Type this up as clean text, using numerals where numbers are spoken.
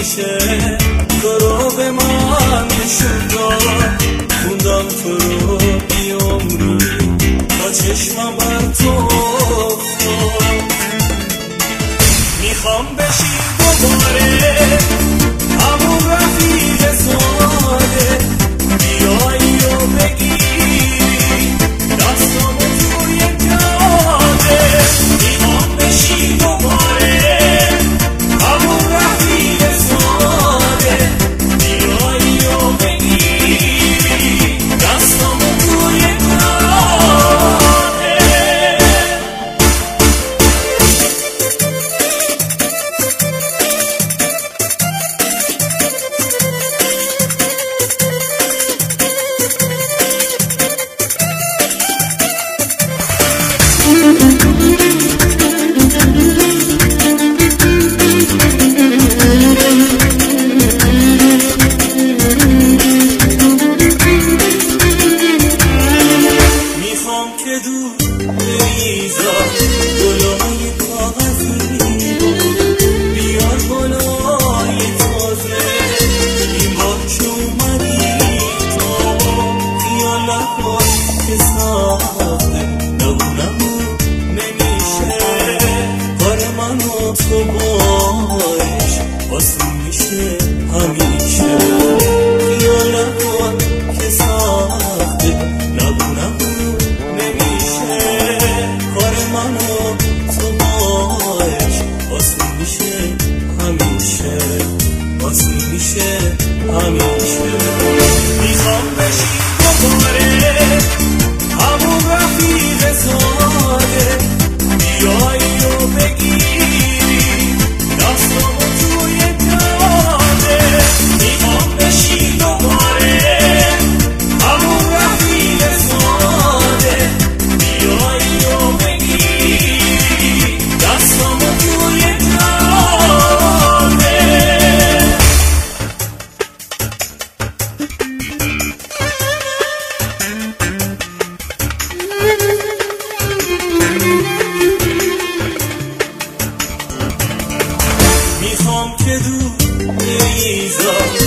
همیشه تو رو به من نشون داد. موندم تو رو بی عمری تا چشمم بر تو افتاد. میخوام بشی دوباره همون رفیق ساده، بیایی و بگیری دستامو توی جاده. میخوام بشی دوباره همون رفیق ساده، بیایی و بگیری دستامو توی جاده. میخوام که دور بریزم گلای کاغذی بود، بیار گلای تازه این بار که اومدی تو. خیالت باش که ساخته نبونم نمیشه، کار من و تو باش آسون میشه همیشه. خیالت باش که ساخته نبونم نمیشه، کار من و تو باش آسون میشه همیشه، آسون میشه همیشه. میخوام بشی دوباره همون رفیق ساده، بیایی و بگیری دستامو توی جاده. میخوام بشی دوباره همون رفیق ساده، بیایی و بگیری دستامو توی جاده. میخوام که دور بریزم